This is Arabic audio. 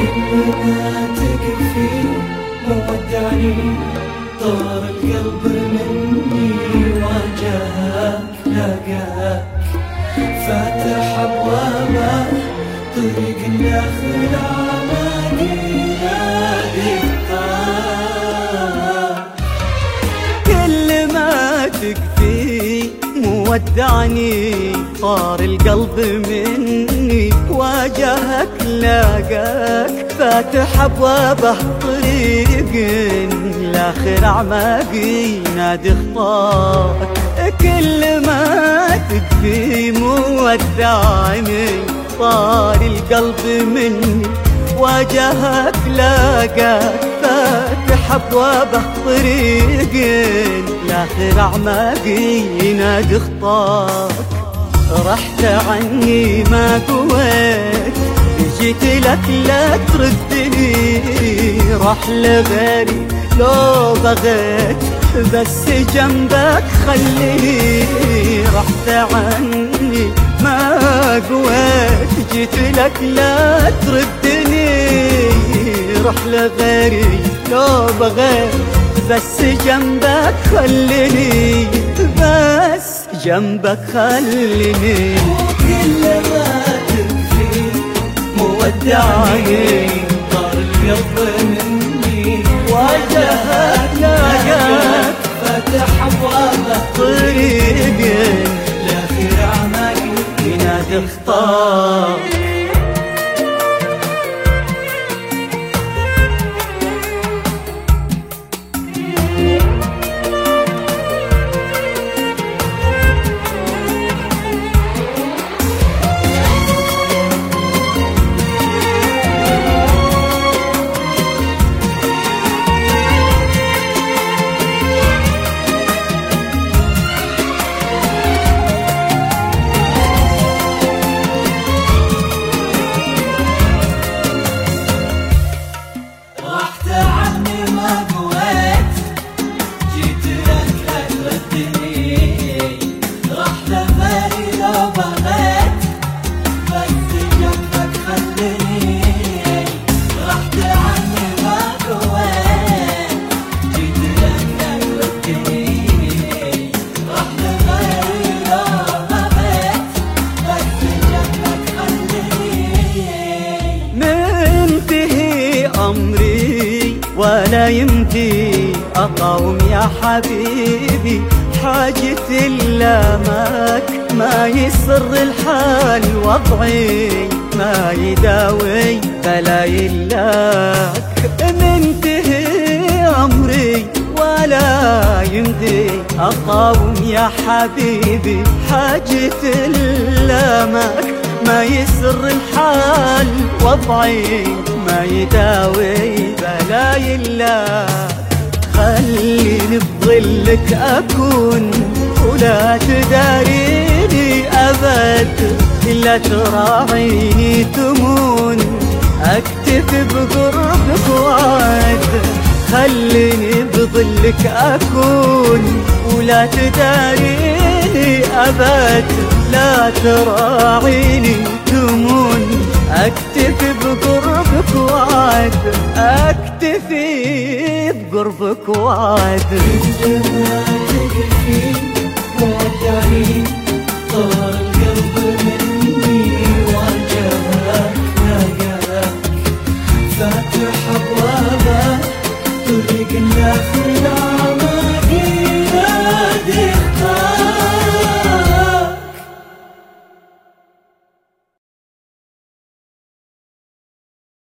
ما تكفي مودعني، طار القلب مني واجهك لاقاك، فاتح ابوابه طريق الاخر عمالي كل ما تكفي مودعني، طار القلب مني واجهك لاقاك، فاتح ابوابه طريق لاخر اعماقي نادي خطاك. كل ما تكفي مودعني، طار القلب مني واجهك لاقاك، فاتح ابوابه طريق لاخر اعماقي ينادي خطاك. رحت عني ما قويت، جيت لك لا تردني، راح لغيري لو بغيت، بس جنبك خليني. رحت عني ما قويت، جيت لك لا تردني، روح لغيري لو بغيت، بس جنبك خليني، بس جنبك خليني. كل ما تكفي مودعني، طار القلب مني واجهك لاقاك، فاتح ابوابه طريق لاخر اعماقي ينادي خطاك. ولا يمدي أقاوم يا حبيبي حاجتي لامك، ما يسر الحال وضعي، ما يداوي بلاي لك. منتهي أمري ولا يمدي أقاوم يا حبيبي حاجتي لامك، ما يسر الحال وضعي، ما يداوي بلاي الله. خليني بظلك أكون ولا تداريني أبد، لا تراعيني تمون، أكتفي بقربك وعد. خليني بظلك أكون ولا تداريني أبد، لا تراعيني تمون، أكتفي بقربك وعد، أكتفي بقربك وعد. كل ما تكفي مودعني، طار القلب مني واجهك لاقاك، فاتح ابوابه طريق الاخر اعماقي